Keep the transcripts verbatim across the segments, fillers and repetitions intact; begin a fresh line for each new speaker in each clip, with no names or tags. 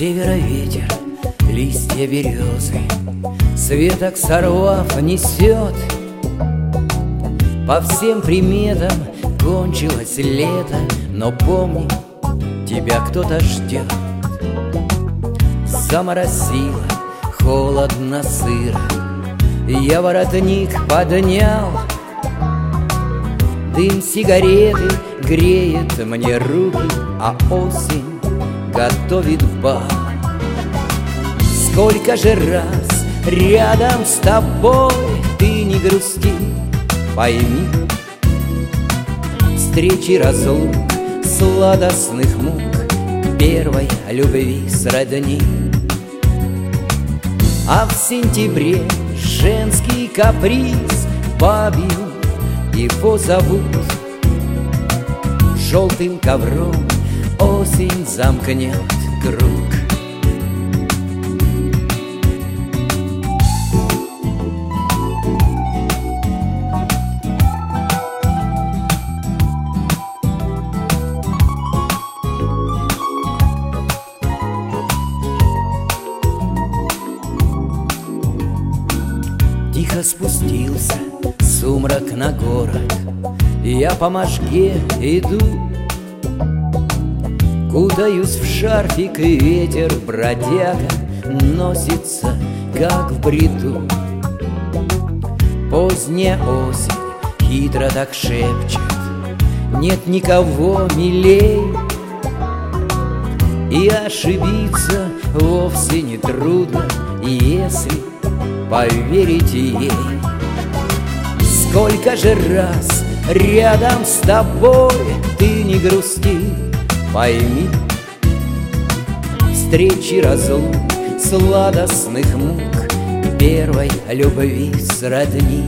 севера ветер, листья березы, с веток сорвав несет. По всем приметам кончилось лето, но помни, тебя кто-то ждет. Заморосило, холодно, сыро, я воротник поднял. Дым сигареты греет мне руки, а осень готовит бал. Сколько же раз рядом с тобой, ты не грусти, пойми, встречи, разлук, сладостных мук, первой любви сродни. А в сентябре женский каприз бабью его зовут. Желтым ковром осень замкнет круг. Тихо спустился сумрак на город, я по Можге иду. Кутаюсь в шарфик, и ветер бродяга носится, как в бреду. Поздняя осень хитро так шепчет, нет никого милей, и ошибиться вовсе не трудно, если поверить ей. Сколько же раз рядом с тобой, ты не грусти, пойми, встречи, разлук, сладостных мук, первой любви сродни.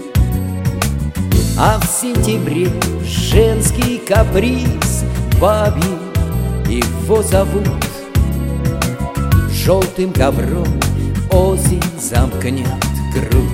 А в сентябре женский каприз бабью его зовут. Желтым ковром осень замкнет круг.